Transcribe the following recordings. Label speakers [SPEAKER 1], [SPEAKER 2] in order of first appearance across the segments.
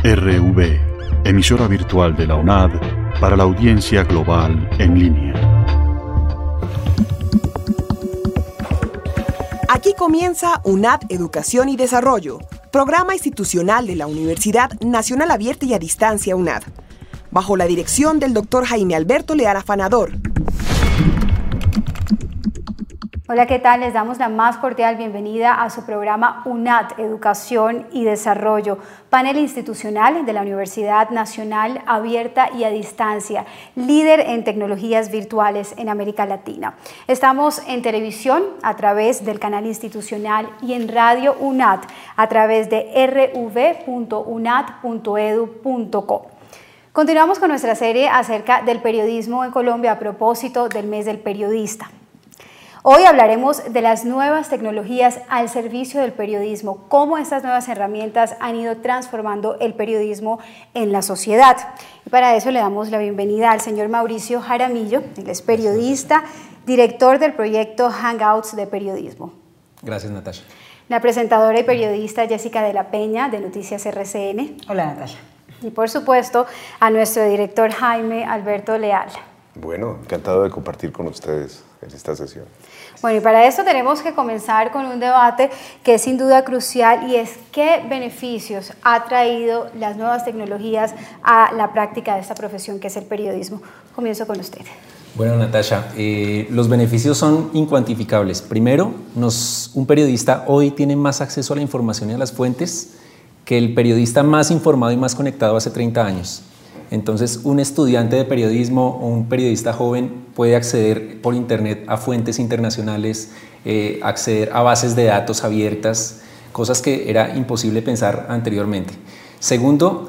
[SPEAKER 1] RV, emisora virtual de la UNAD para la audiencia global en línea.
[SPEAKER 2] Aquí comienza UNAD Educación y Desarrollo, programa institucional de la Universidad Nacional Abierta y a Distancia UNAD, bajo la dirección del Dr. Jaime Alberto Leal Afanador.
[SPEAKER 3] Hola, ¿qué tal? Les damos la más cordial bienvenida a su programa UNAD, Educación y Desarrollo, panel institucional de la Universidad Nacional Abierta y a Distancia, líder en tecnologías virtuales en América Latina. Estamos en televisión a través del canal institucional y en radio UNAD a través de rv.unad.edu.co. Continuamos con nuestra serie acerca del periodismo en Colombia a propósito del mes del periodista. Hoy hablaremos de las nuevas tecnologías al servicio del periodismo, cómo estas nuevas herramientas han ido transformando el periodismo en la sociedad. Y para eso le damos la bienvenida al señor Mauricio Jaramillo, él es periodista, director del proyecto Hangouts de Periodismo.
[SPEAKER 4] Gracias, Natasha.
[SPEAKER 3] La presentadora y periodista Jessica de la Peña, de Noticias RCN.
[SPEAKER 5] Hola, Natasha.
[SPEAKER 3] Y por supuesto, a nuestro director Jaime Alberto Leal.
[SPEAKER 6] Bueno, encantado de compartir con ustedes en esta sesión.
[SPEAKER 3] Bueno, y para esto tenemos que comenzar con un debate que es sin duda crucial y es qué beneficios ha traído las nuevas tecnologías a la práctica de esta profesión que es el periodismo. Comienzo con usted.
[SPEAKER 4] Bueno, Natasha, los beneficios son incuantificables. Primero, un periodista hoy tiene más acceso a la información y a las fuentes que el periodista más informado y más conectado hace 30 años. Entonces, un estudiante de periodismo o un periodista joven puede acceder por internet a fuentes internacionales, acceder a bases de datos abiertas, cosas que era imposible pensar anteriormente. Segundo,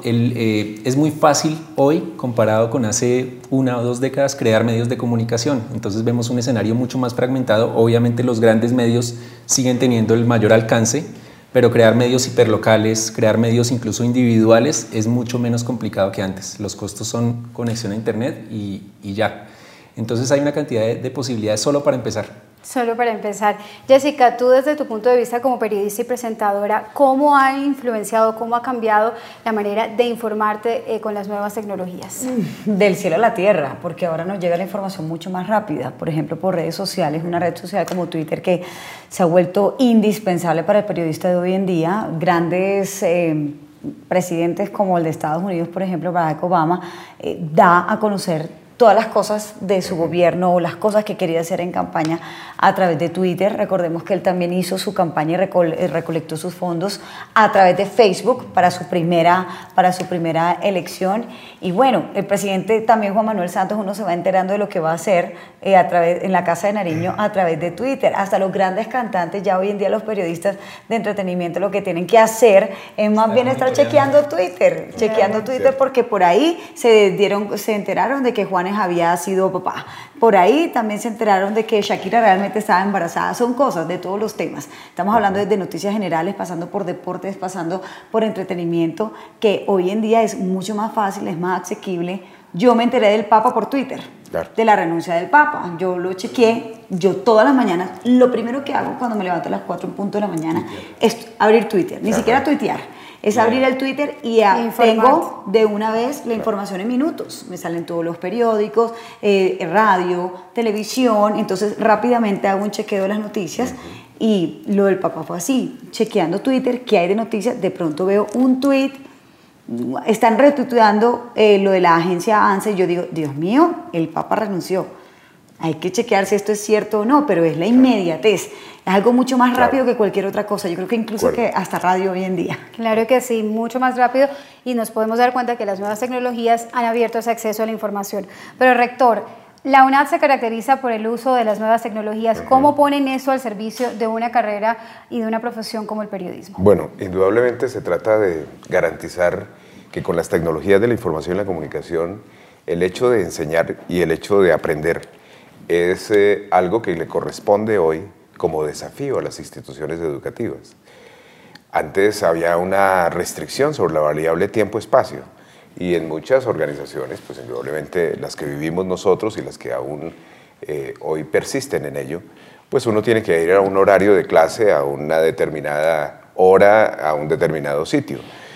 [SPEAKER 4] es muy fácil hoy, comparado con hace 1 o 2 décadas, crear medios de comunicación. Entonces vemos un escenario mucho más fragmentado. Obviamente los grandes medios siguen teniendo el mayor alcance, pero crear medios hiperlocales, crear medios incluso individuales es mucho menos complicado que antes. Los costos son conexión a internet y ya. Entonces hay una cantidad de posibilidades solo para empezar.
[SPEAKER 3] Solo para empezar. Jessica, tú desde tu punto de vista como periodista y presentadora, ¿cómo ha influenciado, cómo ha cambiado la manera de informarte con las nuevas tecnologías?
[SPEAKER 5] Del cielo a la tierra, porque ahora nos llega la información mucho más rápida, por ejemplo por redes sociales, una red social como Twitter que se ha vuelto indispensable para el periodista de hoy en día. Grandes presidentes como el de Estados Unidos, por ejemplo Barack Obama, da a conocer todas las cosas de su gobierno o las cosas que quería hacer en campaña a través de Twitter. Recordemos que él también hizo su campaña y recolectó sus fondos a través de Facebook para su primera elección. Y bueno, el presidente también, Juan Manuel Santos, uno se va enterando de lo que va a hacer en la Casa de Nariño a través de Twitter. Hasta los grandes cantantes, ya hoy en día los periodistas de entretenimiento lo que tienen que hacer es más bien estar chequeando Twitter, porque por ahí se enteraron de que Juanes había sido papá. Por ahí también se enteraron de que Shakira realmente estaba embarazada. Son cosas de todos los temas. Estamos hablando desde noticias generales, pasando por deportes, pasando por entretenimiento, que hoy en día es mucho más fácil, es más asequible. Yo me enteré del Papa por Twitter, claro, de la renuncia del Papa. Yo lo chequeé, yo todas las mañanas, lo primero que hago cuando me levanto a las 4 en punto de la mañana es abrir Twitter, ni siquiera tuitear. Es abrir el Twitter y tengo de una vez la información en minutos. Me salen todos los periódicos, radio, televisión. Entonces rápidamente hago un chequeo de las noticias. Y lo del Papa fue así, chequeando Twitter, ¿qué hay de noticias? De pronto veo un tweet, están retuiteando lo de la agencia ANSA y yo digo, Dios mío, el Papa renunció. Hay que chequear si esto es cierto o no, pero es la inmediatez. Es algo mucho más rápido que cualquier otra cosa. Yo creo que incluso que hasta radio hoy en día.
[SPEAKER 3] Claro que sí, mucho más rápido y nos podemos dar cuenta que las nuevas tecnologías han abierto ese acceso a la información. Pero rector, la UNAD se caracteriza por el uso de las nuevas tecnologías. ¿Cómo ponen eso al servicio de una carrera y de una profesión como el periodismo?
[SPEAKER 6] Bueno, indudablemente se trata de garantizar que con las tecnologías de la información y la comunicación, el hecho de enseñar y el hecho de aprender es algo que le corresponde hoy como desafío a las instituciones educativas. Antes había una restricción sobre la variable tiempo-espacio y en muchas organizaciones, pues indudablemente las que vivimos nosotros y las que aún hoy persisten en ello, pues uno tiene que ir a un horario de clase a una determinada hora, a un determinado sitio.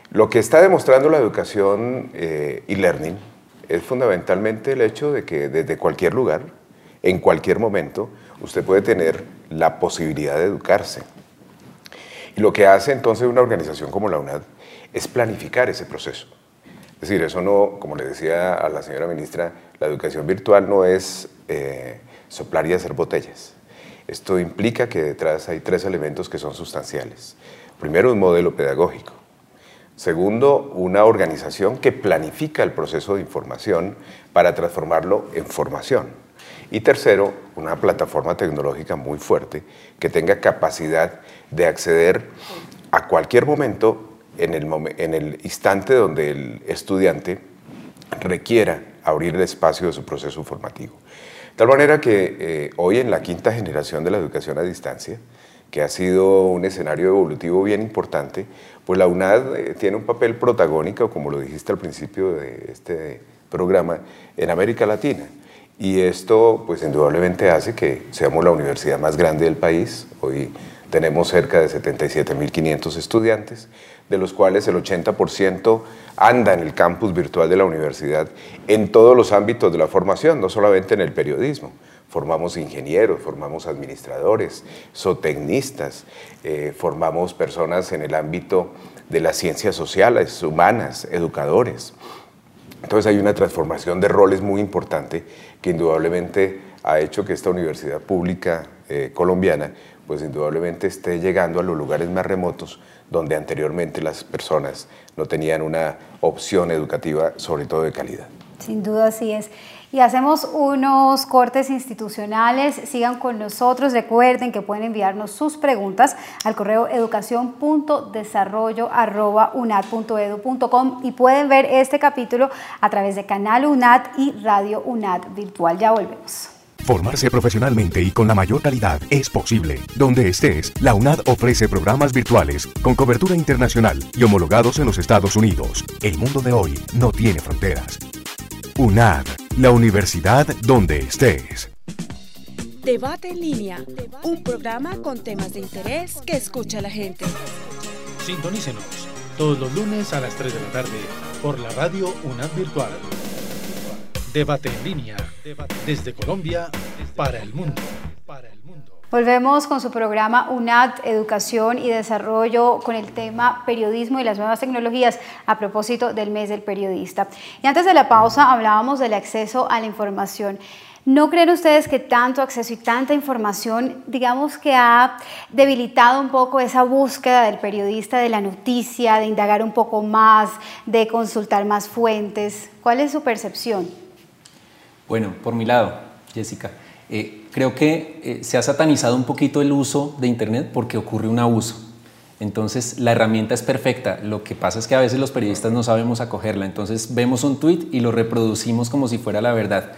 [SPEAKER 6] Lo que está demostrando la educación e-learning es fundamentalmente el hecho de que desde cualquier lugar, en cualquier momento, usted puede tener la posibilidad de educarse. Y lo que hace entonces una organización como la UNAD es planificar ese proceso. Es decir, eso no, como le decía a la señora ministra, la educación virtual no es soplar y hacer botellas. Esto implica que detrás hay 3 elementos que son sustanciales. Primero, un modelo pedagógico. Segundo, una organización que planifica el proceso de información para transformarlo en formación. Y tercero, una plataforma tecnológica muy fuerte que tenga capacidad de acceder a cualquier momento en el instante donde el estudiante requiera abrir el espacio de su proceso formativo. De tal manera que hoy en la 5ª generación de la educación a distancia, que ha sido un escenario evolutivo bien importante, pues la UNAD tiene un papel protagónico, como lo dijiste al principio de este programa, en América Latina. Y esto, pues indudablemente hace que seamos la universidad más grande del país. Hoy tenemos cerca de 77.500 estudiantes, de los cuales el 80% anda en el campus virtual de la universidad en todos los ámbitos de la formación, no solamente en el periodismo. Formamos ingenieros, formamos administradores, zootecnistas, formamos personas en el ámbito de las ciencias sociales, humanas, educadores. Entonces hay una transformación de roles muy importante que indudablemente ha hecho que esta universidad pública colombiana pues indudablemente esté llegando a los lugares más remotos donde anteriormente las personas no tenían una opción educativa, sobre todo de calidad.
[SPEAKER 3] Sin duda así es. Y hacemos unos cortes institucionales. Sigan con nosotros. Recuerden que pueden enviarnos sus preguntas al correo educacion.desarrollo@unad.edu.com y pueden ver este capítulo a través de Canal UNAD y Radio UNAD Virtual. Ya volvemos.
[SPEAKER 7] Formarse profesionalmente y con la mayor calidad es posible. Donde estés, la UNAD ofrece programas virtuales con cobertura internacional y homologados en los Estados Unidos. El mundo de hoy no tiene fronteras. UNAD, la universidad donde estés.
[SPEAKER 8] Debate en línea, un programa con temas de interés que escucha la gente.
[SPEAKER 9] Sintonícenos todos los lunes a las 3 de la tarde por la radio UNAD Virtual. Debate en línea, desde Colombia para el mundo.
[SPEAKER 3] Volvemos con su programa UNAD, Educación y Desarrollo, con el tema periodismo y las nuevas tecnologías a propósito del mes del periodista. Y antes de la pausa hablábamos del acceso a la información. ¿No creen ustedes que tanto acceso y tanta información, digamos que ha debilitado un poco esa búsqueda del periodista de la noticia, de indagar un poco más, de consultar más fuentes? ¿Cuál es su percepción?
[SPEAKER 4] Bueno, por mi lado, Jessica, creo que se ha satanizado un poquito el uso de Internet porque ocurre un abuso. Entonces, la herramienta es perfecta. Lo que pasa es que a veces los periodistas no sabemos acogerla. Entonces, vemos un tuit y lo reproducimos como si fuera la verdad.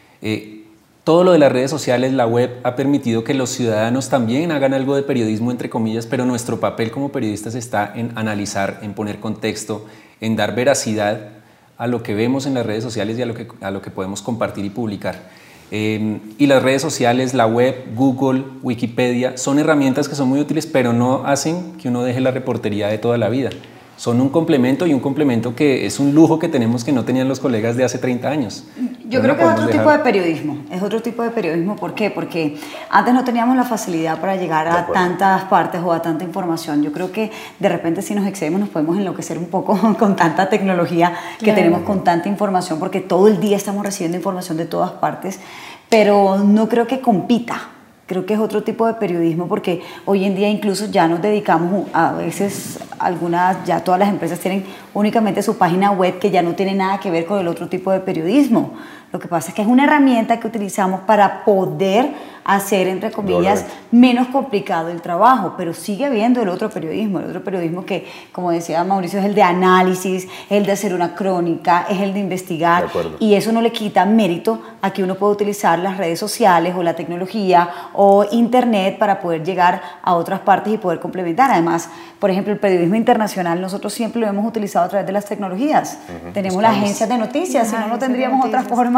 [SPEAKER 4] Todo lo de las redes sociales, la web, ha permitido que los ciudadanos también hagan algo de periodismo, entre comillas, pero nuestro papel como periodistas está en analizar, en poner contexto, en dar veracidad a lo que vemos en las redes sociales y a lo que podemos compartir y publicar. Y las redes sociales, la web, Google, Wikipedia, son herramientas que son muy útiles, pero no hacen que uno deje la reportería de toda la vida. Son un complemento y un complemento que es un lujo que tenemos que no tenían los colegas de hace 30 años.
[SPEAKER 5] Yo creo que es otro tipo de periodismo. Es otro tipo de periodismo. ¿Por qué? Porque antes no teníamos la facilidad para llegar a tantas partes o a tanta información. Yo creo que de repente si nos excedemos nos podemos enloquecer un poco con tanta tecnología que tenemos, con tanta información, porque todo el día estamos recibiendo información de todas partes, pero no creo que compita. Creo que es otro tipo de periodismo porque hoy en día incluso ya nos dedicamos, a veces ya todas las empresas tienen únicamente su página web que ya no tiene nada que ver con el otro tipo de periodismo. Lo que pasa es que es una herramienta que utilizamos para poder hacer, entre comillas, menos complicado el trabajo, pero sigue habiendo el otro periodismo que, como decía Mauricio, es el de análisis, es el de hacer una crónica, es el de investigar, y eso no le quita mérito a que uno pueda utilizar las redes sociales o la tecnología o internet para poder llegar a otras partes y poder complementar. Además, por ejemplo, el periodismo internacional nosotros siempre lo hemos utilizado a través de las tecnologías. Tenemos las agencias de noticias, si no, no tendríamos otra forma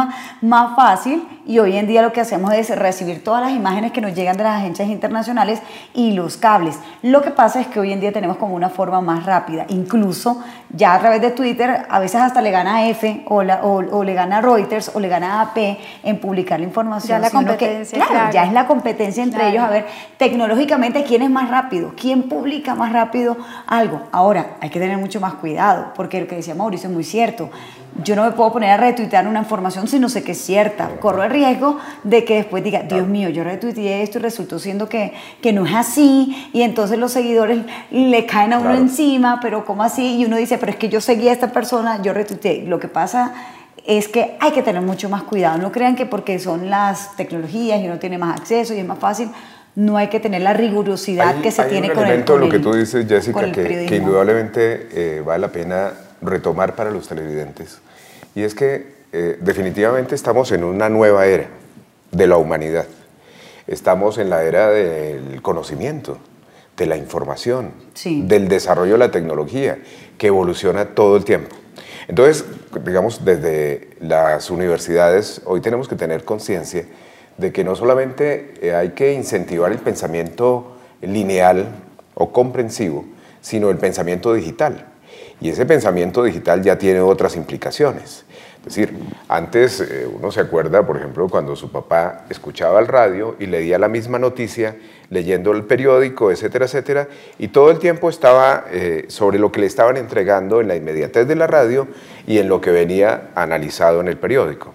[SPEAKER 5] forma más fácil, y hoy en día lo que hacemos es recibir todas las imágenes que nos llegan de las agencias internacionales y los cables. Lo que pasa es que hoy en día tenemos como una forma más rápida, incluso ya a través de Twitter a veces hasta le gana a F o le gana a Reuters o le gana a AP en publicar la información.
[SPEAKER 3] Ya la competencia,
[SPEAKER 5] claro, ya es la competencia entre ellos, a ver tecnológicamente quién es más rápido, quién publica más rápido algo. Ahora, hay que tener mucho más cuidado, porque lo que decía Mauricio es muy cierto. Yo no me puedo poner a retuitear una información si no sé que es cierta. Corro el riesgo de que después diga, Dios mío, yo retuiteé esto y resultó siendo que no es así, y entonces los seguidores le caen a uno encima, pero ¿cómo así? Y uno dice, pero es que yo seguí a esta persona, yo retuiteé. Lo que pasa es que hay que tener mucho más cuidado. No crean que porque son las tecnologías y uno tiene más acceso y es más fácil, no hay que tener la rigurosidad que se tiene con el
[SPEAKER 6] elemento, lo que tú dices, Jessica, que indudablemente vale la pena retomar para los televidentes, y es que definitivamente estamos en una nueva era de la humanidad. Estamos en la era del conocimiento, de la información, del desarrollo de la tecnología, que evoluciona todo el tiempo. Entonces, digamos, desde las universidades hoy tenemos que tener conciencia de que no solamente hay que incentivar el pensamiento lineal o comprensivo, sino el pensamiento digital. Y ese pensamiento digital ya tiene otras implicaciones. Es decir, antes uno se acuerda, por ejemplo, cuando su papá escuchaba el radio y leía la misma noticia, leyendo el periódico, etcétera, etcétera, y todo el tiempo estaba sobre lo que le estaban entregando en la inmediatez de la radio y en lo que venía analizado en el periódico.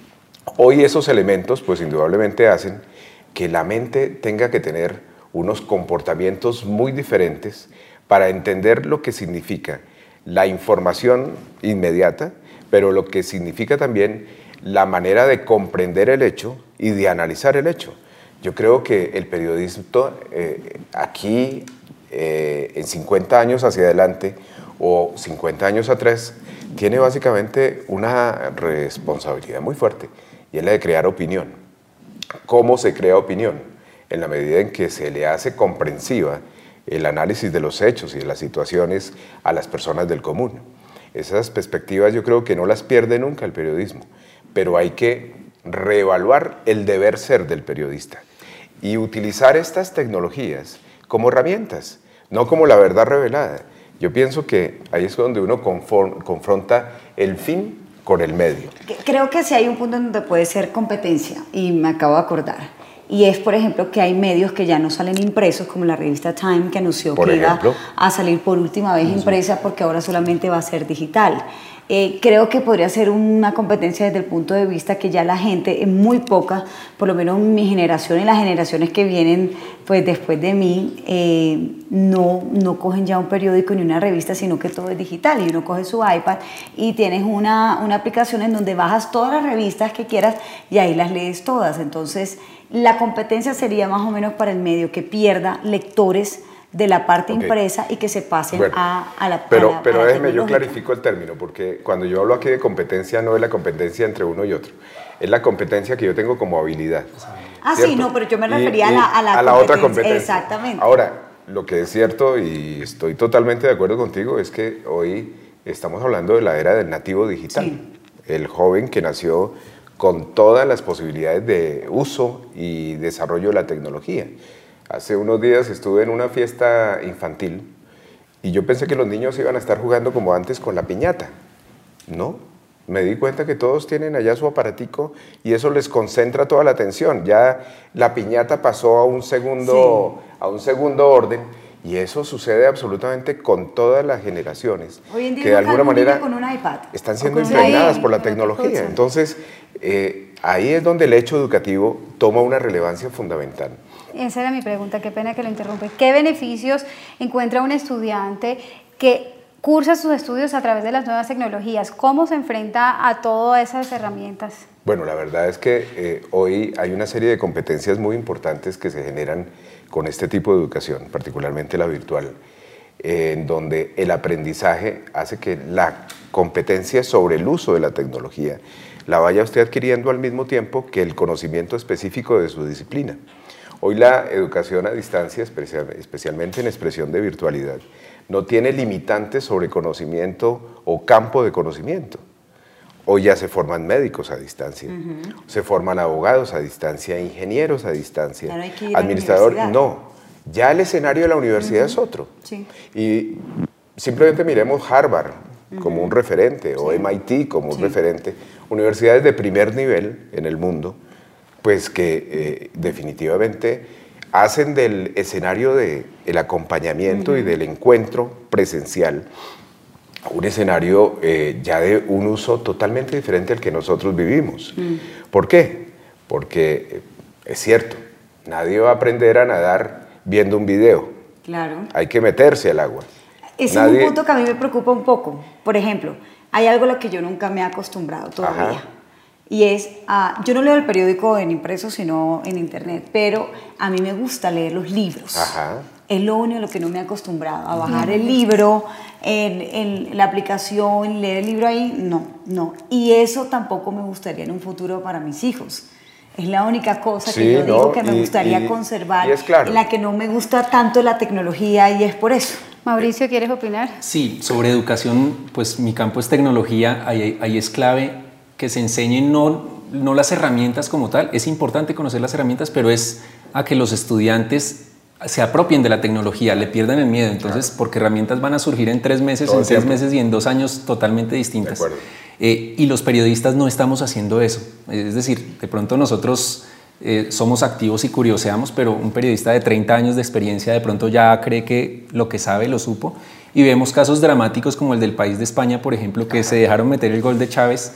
[SPEAKER 6] Hoy esos elementos, pues indudablemente hacen que la mente tenga que tener unos comportamientos muy diferentes para entender lo que significa la información inmediata, pero lo que significa también la manera de comprender el hecho y de analizar el hecho. Yo creo que el periodismo aquí, en 50 años hacia adelante o 50 años atrás, tiene básicamente una responsabilidad muy fuerte, y es la de crear opinión. ¿Cómo se crea opinión? En la medida en que se le hace comprensiva el análisis de los hechos y de las situaciones a las personas del común. Esas perspectivas yo creo que no las pierde nunca el periodismo, pero hay que reevaluar el deber ser del periodista y utilizar estas tecnologías como herramientas, no como la verdad revelada. Yo pienso que ahí es donde uno confronta el fin con el medio.
[SPEAKER 5] Creo que sí hay un punto en donde puede ser competencia, y me acabo de acordar. Y es, por ejemplo, que hay medios que ya no salen impresos, como la revista Time, que anunció que iba a salir por última vez impresa porque ahora solamente va a ser digital. Creo que podría ser una competencia desde el punto de vista que ya la gente, muy poca, por lo menos mi generación y las generaciones que vienen pues después de mí, no cogen ya un periódico ni una revista, sino que todo es digital, y uno coge su iPad y tienes una aplicación en donde bajas todas las revistas que quieras y ahí las lees todas. Entonces, la competencia sería más o menos para el medio que pierda lectores de la parte impresa y que se pasen a la
[SPEAKER 6] Pero déjeme, yo clarifico el término, porque cuando yo hablo aquí de competencia, no es la competencia entre uno y otro, es la competencia que yo tengo como habilidad.
[SPEAKER 5] Sí, no, pero yo me refería a la
[SPEAKER 6] otra competencia.
[SPEAKER 5] Exactamente.
[SPEAKER 6] Ahora, lo que es cierto, y estoy totalmente de acuerdo contigo, es que hoy estamos hablando de la era del nativo digital. Sí. El joven que nació con todas las posibilidades de uso y desarrollo de la tecnología. Hace unos días estuve en una fiesta infantil y yo pensé que los niños iban a estar jugando como antes con la piñata. No, me di cuenta que todos tienen allá su aparatico y eso les concentra toda la atención. Ya la piñata pasó a un segundo orden, y eso sucede absolutamente con todas las generaciones.
[SPEAKER 5] Hoy en día
[SPEAKER 6] que de alguna manera
[SPEAKER 5] con un iPad,
[SPEAKER 6] están siendo impregnadas por la tecnología. Entonces, ahí es donde el hecho educativo toma una relevancia fundamental.
[SPEAKER 3] Esa era mi pregunta, qué pena que lo interrumpe. ¿Qué beneficios encuentra un estudiante que cursa sus estudios a través de las nuevas tecnologías? ¿Cómo se enfrenta a todas esas herramientas?
[SPEAKER 6] Bueno, la verdad es que hoy hay una serie de competencias muy importantes que se generan con este tipo de educación, particularmente la virtual, en donde el aprendizaje hace que la competencia sobre el uso de la tecnología la vaya usted adquiriendo al mismo tiempo que el conocimiento específico de su disciplina. Hoy la educación a distancia, especialmente en expresión de virtualidad, no tiene limitantes sobre conocimiento o campo de conocimiento. Hoy ya se forman médicos a distancia, se forman abogados a distancia, ingenieros a distancia,
[SPEAKER 5] claro, hay que ir
[SPEAKER 6] administrador,
[SPEAKER 5] a la
[SPEAKER 6] no. Ya el escenario de la universidad es otro.
[SPEAKER 5] Sí.
[SPEAKER 6] Y simplemente miremos Harvard como un referente, o MIT como un referente, universidades de primer nivel en el mundo, pues que definitivamente hacen del escenario del acompañamiento y del encuentro presencial un escenario ya de un uso totalmente diferente al que nosotros vivimos. ¿Por qué? Porque es cierto, nadie va a aprender a nadar viendo un video.
[SPEAKER 5] Claro.
[SPEAKER 6] Hay que meterse al agua.
[SPEAKER 5] Ese es un punto que a mí me preocupa un poco. Por ejemplo, hay algo a lo que yo nunca me he acostumbrado todavía.
[SPEAKER 6] Ajá.
[SPEAKER 5] Y es, yo no leo el periódico en impreso, sino en internet, pero a mí me gusta leer los libros.
[SPEAKER 6] Ajá.
[SPEAKER 5] Es lo único a lo que no me he acostumbrado, a bajar el libro en la aplicación, leer el libro ahí, no. Y eso tampoco me gustaría en un futuro para mis hijos. Es la única cosa que yo digo que me gustaría conservar,
[SPEAKER 6] y es claro.
[SPEAKER 5] en la que no me gusta tanto la tecnología, y es por eso.
[SPEAKER 3] Mauricio, ¿quieres opinar?
[SPEAKER 4] Sí, sobre educación, pues mi campo es tecnología, ahí es clave que se enseñen no las herramientas como tal, es importante conocer las herramientas, pero es a que los estudiantes se apropien de la tecnología, le pierdan el miedo, entonces, porque herramientas van a surgir en 3 meses, en 6 meses y en 2 años totalmente distintas.
[SPEAKER 6] De acuerdo.
[SPEAKER 4] Y los periodistas no estamos haciendo eso, es decir, de pronto nosotros somos activos y curioseamos, pero un periodista de 30 años de experiencia de pronto ya cree que lo que sabe lo supo, y vemos casos dramáticos como el del País de España, por ejemplo, que se dejaron meter el gol de Chávez.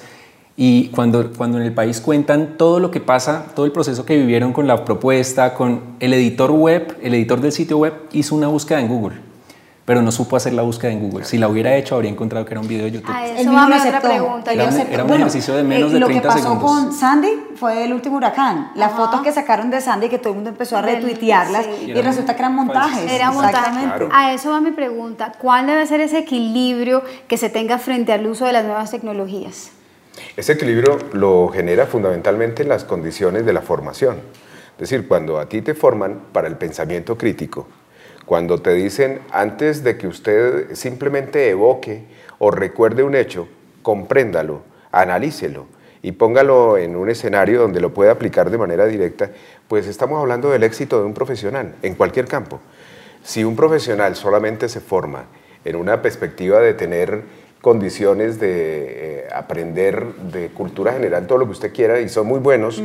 [SPEAKER 4] Y cuando en el país cuentan todo lo que pasa, todo el proceso que vivieron con la propuesta, con el editor web, el editor del sitio web hizo una búsqueda en Google, pero no supo hacer la búsqueda en Google. Si la hubiera hecho, habría encontrado que era un video de YouTube.
[SPEAKER 3] A eso va mi otra pregunta.
[SPEAKER 4] Era un ejercicio de menos de 30 segundos.
[SPEAKER 5] Lo que pasó con Sandy fue el último huracán. Las fotos que sacaron de Sandy, que todo el mundo empezó a retuitearlas, y resulta que eran montajes.
[SPEAKER 3] Era montaje. Claro. A eso va mi pregunta. ¿Cuál debe ser ese equilibrio que se tenga frente al uso de las nuevas tecnologías?
[SPEAKER 6] Ese equilibrio lo genera fundamentalmente en las condiciones de la formación. Es decir, cuando a ti te forman para el pensamiento crítico, cuando te dicen antes de que usted simplemente evoque o recuerde un hecho, compréndalo, analícelo y póngalo en un escenario donde lo pueda aplicar de manera directa, pues estamos hablando del éxito de un profesional en cualquier campo. Si un profesional solamente se forma en una perspectiva de tener condiciones de aprender de cultura general, todo lo que usted quiera, y son muy buenos,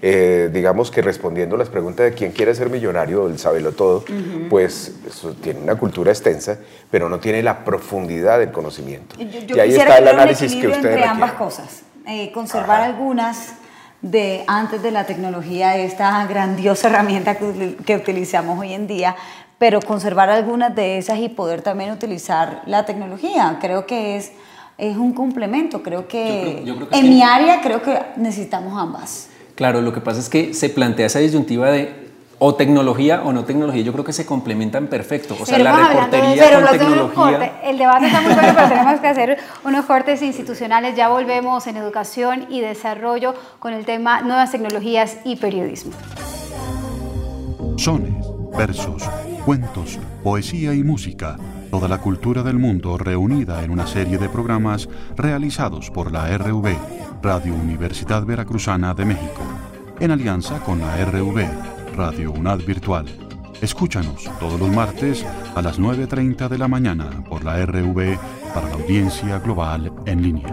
[SPEAKER 6] digamos que respondiendo las preguntas de quién quiere ser millonario, el sabelotodo, pues eso tiene una cultura extensa, pero no tiene la profundidad del conocimiento.
[SPEAKER 5] Yo
[SPEAKER 6] y ahí está el análisis que usted
[SPEAKER 5] entre
[SPEAKER 6] requiere.
[SPEAKER 5] Ambas cosas, conservar algunas de antes de la tecnología, esta grandiosa herramienta que utilizamos hoy en día, pero conservar algunas de esas y poder también utilizar la tecnología. Creo que es un complemento. Creo que en mi área creo que necesitamos ambas.
[SPEAKER 4] Claro, lo que pasa es que se plantea esa disyuntiva de o tecnología o no tecnología. Yo creo que se complementan perfecto. O sea, la reportería con tecnología.
[SPEAKER 3] El debate está muy bueno, pero tenemos que hacer unos cortes institucionales. Ya volvemos en educación y desarrollo con el tema nuevas tecnologías y periodismo.
[SPEAKER 1] Sones, versos, cuentos, poesía y música, toda la cultura del mundo reunida en una serie de programas realizados por la RV, Radio Universidad Veracruzana de México, en alianza con la RV, Radio UNAD Virtual. Escúchanos todos los martes a las 9:30 de la mañana por la RV para la audiencia global en línea.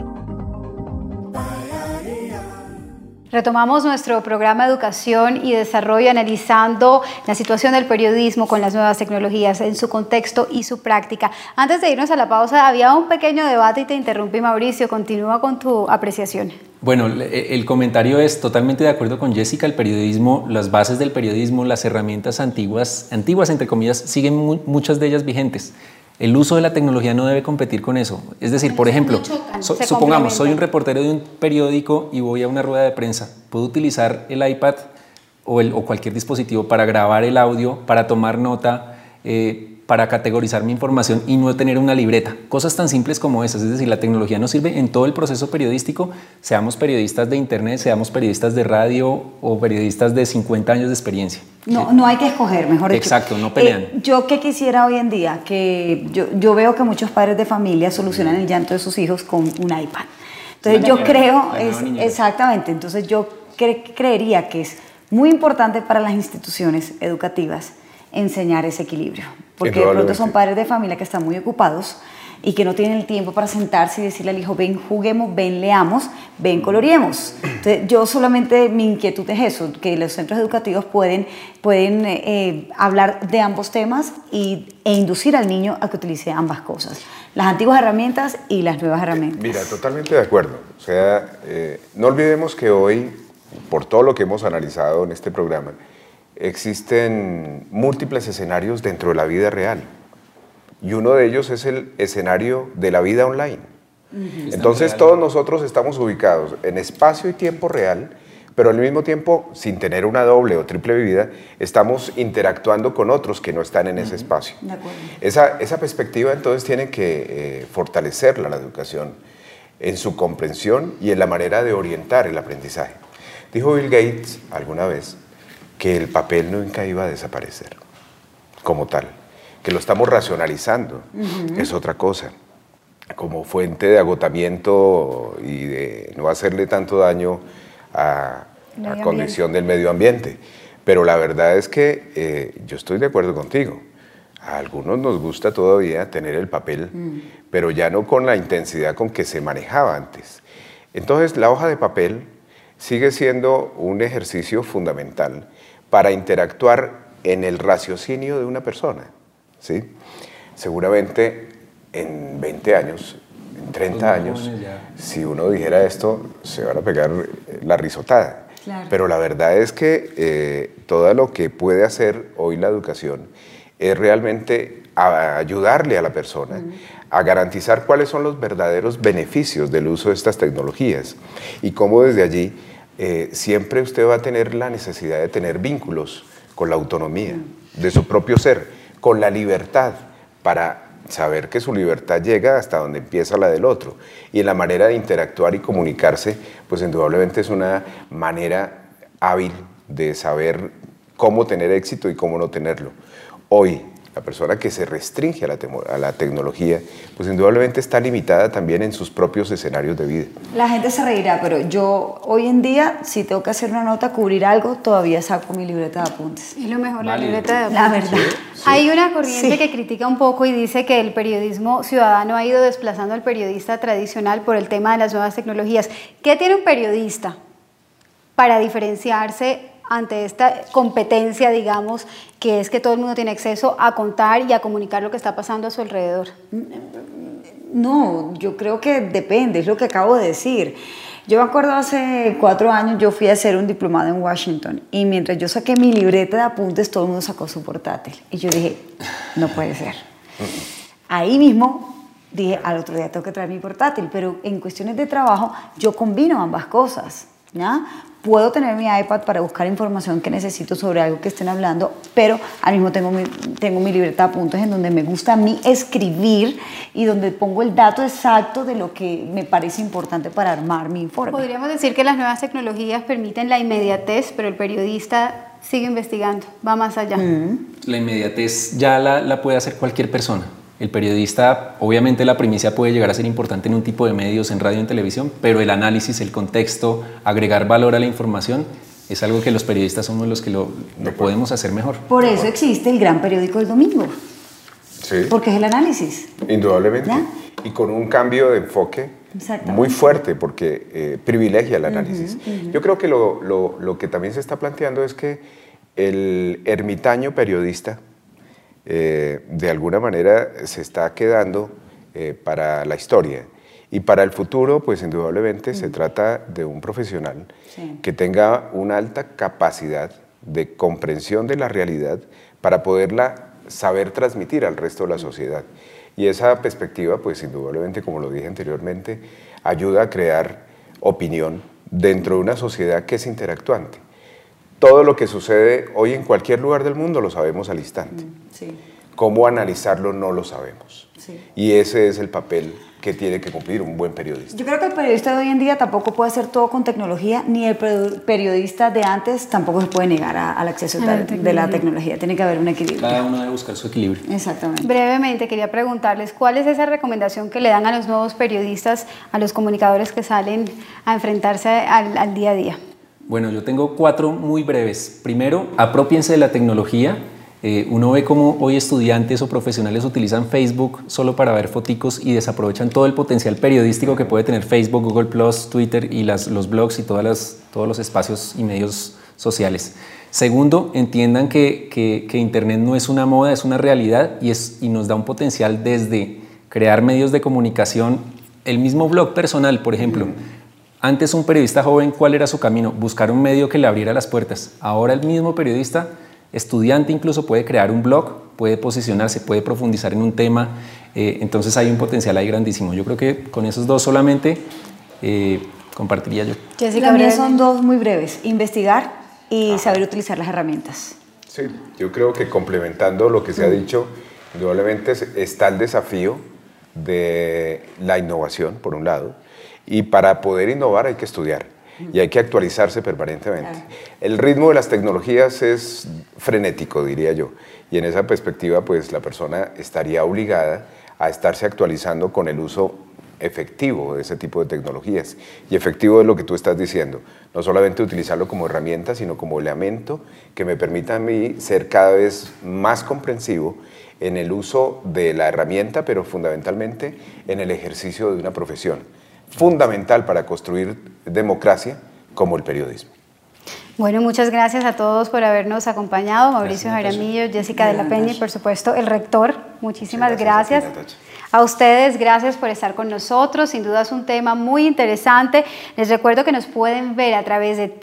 [SPEAKER 3] Retomamos nuestro programa de educación y desarrollo analizando la situación del periodismo con las nuevas tecnologías en su contexto y su práctica. Antes de irnos a la pausa, había un pequeño debate y te interrumpí, Mauricio. Continúa con tu apreciación.
[SPEAKER 4] Bueno, el comentario es totalmente de acuerdo con Jessica. El periodismo, las bases del periodismo, las herramientas antiguas entre comillas, siguen muchas de ellas vigentes. El uso de la tecnología no debe competir con eso. Es decir, por ejemplo, supongamos, soy un reportero de un periódico y voy a una rueda de prensa. Puedo utilizar el iPad o cualquier dispositivo para grabar el audio, para tomar nota, para categorizar mi información y no tener una libreta. Cosas tan simples como esas. Es decir, la tecnología nos sirve en todo el proceso periodístico, seamos periodistas de internet, seamos periodistas de radio o periodistas de 50 años de experiencia.
[SPEAKER 5] No hay que escoger, mejor dicho.
[SPEAKER 4] Exacto, no pelean.
[SPEAKER 5] Yo que quisiera hoy en día, que yo veo que muchos padres de familia solucionan el llanto de sus hijos con un iPad. Entonces yo creo, exactamente, entonces yo creería que es muy importante para las instituciones educativas enseñar ese equilibrio, porque de pronto son padres de familia que están muy ocupados y que no tienen el tiempo para sentarse y decirle al hijo, ven, juguemos, ven, leamos, ven, coloreemos. Entonces, yo solamente, mi inquietud es eso, que los centros educativos pueden hablar de ambos temas e inducir al niño a que utilice ambas cosas, las antiguas herramientas y las nuevas herramientas.
[SPEAKER 6] Mira, totalmente de acuerdo. O sea, no olvidemos que hoy, por todo lo que hemos analizado en este programa, existen múltiples escenarios dentro de la vida real. Y uno de ellos es el escenario de la vida online. Entonces todos nosotros estamos ubicados en espacio y tiempo real, pero al mismo tiempo, sin tener una doble o triple vida, estamos interactuando con otros que no están en ese espacio.
[SPEAKER 5] De acuerdo.
[SPEAKER 6] Esa perspectiva entonces tiene que fortalecerla la educación en su comprensión y en la manera de orientar el aprendizaje. Dijo Bill Gates alguna vez que el papel nunca iba a desaparecer como tal, que lo estamos racionalizando, es otra cosa, como fuente de agotamiento y de no hacerle tanto daño a la condición del medio ambiente. Pero la verdad es que yo estoy de acuerdo contigo. A algunos nos gusta todavía tener el papel, pero ya no con la intensidad con que se manejaba antes. Entonces, la hoja de papel sigue siendo un ejercicio fundamental para interactuar en el raciocinio de una persona. ¿Sí? Seguramente en 20 años, en 30 años, si uno dijera esto, se van a pegar la risotada. Claro. Pero la verdad es que todo lo que puede hacer hoy la educación es realmente ayudarle a la persona a garantizar cuáles son los verdaderos beneficios del uso de estas tecnologías y cómo desde allí siempre usted va a tener la necesidad de tener vínculos con la autonomía de su propio ser, con la libertad, para saber que su libertad llega hasta donde empieza la del otro. Y en la manera de interactuar y comunicarse, pues indudablemente es una manera hábil de saber cómo tener éxito y cómo no tenerlo. Hoy, la persona que se restringe a la tecnología, pues indudablemente está limitada también en sus propios escenarios de vida.
[SPEAKER 5] La gente se reirá, pero yo hoy en día, si tengo que hacer una nota, cubrir algo, todavía saco mi libreta de apuntes.
[SPEAKER 3] Y lo mejor, la libreta de apuntes.
[SPEAKER 5] La verdad.
[SPEAKER 3] Sí. Hay una corriente que critica un poco y dice que el periodismo ciudadano ha ido desplazando al periodista tradicional por el tema de las nuevas tecnologías. ¿Qué tiene un periodista para diferenciarse ante esta competencia, digamos, que es que todo el mundo tiene acceso a contar y a comunicar lo que está pasando a su alrededor?
[SPEAKER 5] No, yo creo que depende, es lo que acabo de decir. Yo me acuerdo hace 4 años yo fui a hacer un diplomado en Washington y mientras yo saqué mi libreta de apuntes todo el mundo sacó su portátil y yo dije, no puede ser. Ahí mismo dije, al otro día tengo que traer mi portátil, pero en cuestiones de trabajo yo combino ambas cosas, ¿ya? Puedo tener mi iPad para buscar información que necesito sobre algo que estén hablando, pero al mismo tengo mi libreta de apuntes en donde me gusta a mí escribir y donde pongo el dato exacto de lo que me parece importante para armar mi informe.
[SPEAKER 3] Podríamos decir que las nuevas tecnologías permiten la inmediatez, pero el periodista sigue investigando, va más allá.
[SPEAKER 4] La inmediatez ya la puede hacer cualquier persona. El periodista, obviamente la primicia puede llegar a ser importante en un tipo de medios, en radio, en televisión, pero el análisis, el contexto, agregar valor a la información, es algo que los periodistas somos los que lo podemos hacer mejor.
[SPEAKER 5] Por eso existe el gran periódico del domingo.
[SPEAKER 6] Sí.
[SPEAKER 5] Porque es el análisis.
[SPEAKER 6] Indudablemente. ¿Ya? Y con un cambio de enfoque muy fuerte, porque privilegia el análisis. Yo creo que lo que también se está planteando es que el ermitaño periodista, de alguna manera se está quedando para la historia y para el futuro, pues indudablemente se trata de un profesional que tenga una alta capacidad de comprensión de la realidad para poderla saber transmitir al resto de la sociedad. Y esa perspectiva, pues indudablemente, como lo dije anteriormente, ayuda a crear opinión dentro de una sociedad que es interactuante. Todo lo que sucede hoy en cualquier lugar del mundo lo sabemos al instante. ¿Cómo analizarlo? No lo sabemos. Sí. Y ese es el papel que tiene que cumplir un buen periodista.
[SPEAKER 5] Yo creo que el periodista de hoy en día tampoco puede hacer todo con tecnología, ni el periodista de antes tampoco se puede negar al acceso de la tecnología. Tiene que haber un equilibrio.
[SPEAKER 4] Cada uno debe buscar su equilibrio.
[SPEAKER 5] Exactamente.
[SPEAKER 3] Brevemente, quería preguntarles, ¿cuál es esa recomendación que le dan a los nuevos periodistas, a los comunicadores que salen a enfrentarse al día a día?
[SPEAKER 4] Bueno, yo tengo 4 muy breves. Primero, apropiense de la tecnología. Uno ve cómo hoy estudiantes o profesionales utilizan Facebook solo para ver foticos y desaprovechan todo el potencial periodístico que puede tener Facebook, Google+, Twitter y los blogs y todos los espacios y medios sociales. Segundo, entiendan que Internet no es una moda, es una realidad y nos da un potencial desde crear medios de comunicación. El mismo blog personal, por ejemplo. Antes un periodista joven, ¿cuál era su camino? Buscar un medio que le abriera las puertas. Ahora el mismo periodista, estudiante incluso, puede crear un blog, puede posicionarse, puede profundizar en un tema, entonces hay un potencial ahí grandísimo. Yo creo que con esos 2 solamente compartiría yo.
[SPEAKER 5] Jessica, también son 2 muy breves, investigar y saber utilizar las herramientas.
[SPEAKER 6] Sí, yo creo que complementando lo que se ha dicho, indudablemente está el desafío de la innovación, por un lado, y para poder innovar hay que estudiar. Y hay que actualizarse permanentemente. El ritmo de las tecnologías es frenético, diría yo, y en esa perspectiva pues la persona estaría obligada a estarse actualizando con el uso efectivo de ese tipo de tecnologías. Y efectivo es lo que tú estás diciendo, no solamente utilizarlo como herramienta, sino como elemento que me permita a mí ser cada vez más comprensivo en el uso de la herramienta, pero fundamentalmente en el ejercicio de una profesión fundamental para construir democracia como el periodismo.
[SPEAKER 3] Bueno, muchas gracias a todos por habernos acompañado. Mauricio Jaramillo, Jessica de la Peña y por supuesto el rector. Muchísimas gracias. A ustedes, gracias por estar con nosotros. Sin duda es un tema muy interesante. Les recuerdo que nos pueden ver a través de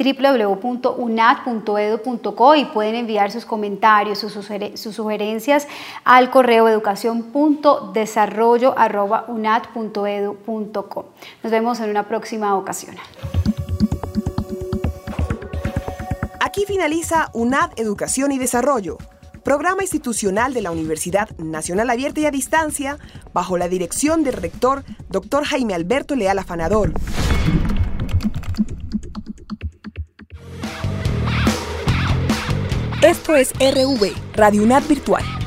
[SPEAKER 3] www.unad.edu.co y pueden enviar sus comentarios, sus sugerencias al correo educacion.desarrollo@unad.edu.co. Nos vemos en una próxima ocasión.
[SPEAKER 2] Aquí finaliza UNAD Educación y Desarrollo, programa institucional de la Universidad Nacional Abierta y a Distancia, bajo la dirección del rector Dr. Jaime Alberto Leal Afanador. Esto es RV, Radio UNAD Virtual.